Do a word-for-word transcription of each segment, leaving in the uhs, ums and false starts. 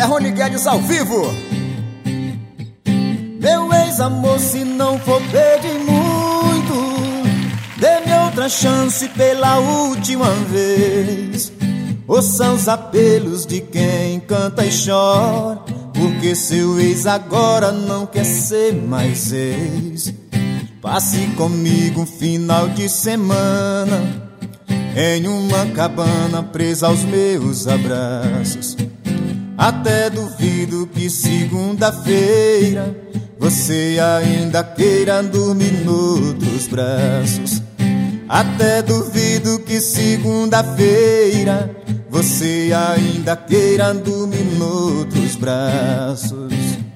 É Rony Guedes ao vivo. Meu ex-amor, se não for pedir muito, dê-me outra chance pela última vez. Ouça os apelos de quem canta e chora, porque seu ex agora não quer ser mais ex. Passe comigo um final de semana em uma cabana presa aos meus abraços. Até duvido que segunda-feira você ainda queira dormir noutros braços. Até duvido que segunda-feira você ainda queira dormir noutros braços.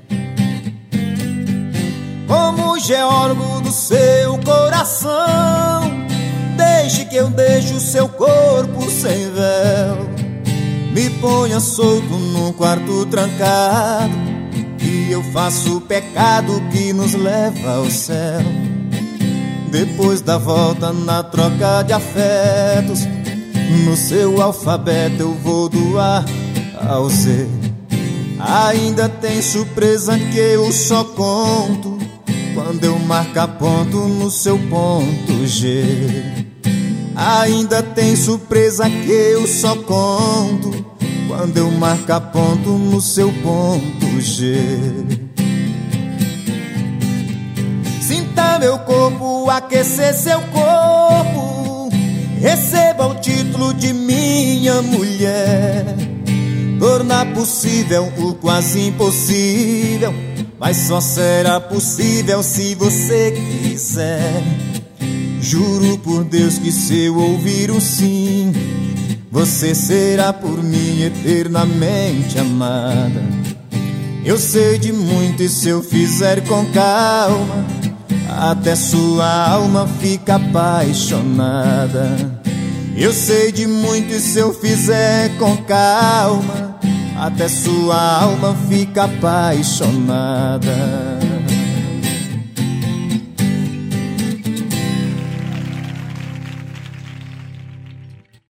Como geólogo do seu coração, deixe que eu deixe o seu corpo sem véu. Me ponha solto num quarto trancado, e eu faço o pecado que nos leva ao céu. Depois da volta na troca de afetos, no seu alfabeto eu vou do A ao Z. Ainda tem surpresa que eu só conto quando eu marcar ponto no seu ponto G. Ainda tem surpresa que eu só conto quando eu marcar ponto no seu ponto G. Sinta meu corpo aquecer seu corpo, receba o título de minha mulher. Tornar possível o quase impossível, mas só será possível se você quiser. Juro por Deus que se eu ouvir um sim, você será por mim eternamente amada. Eu sei de muito e se eu fizer com calma, até sua alma fica apaixonada. Eu sei de muito e se eu fizer com calma, até sua alma fica apaixonada.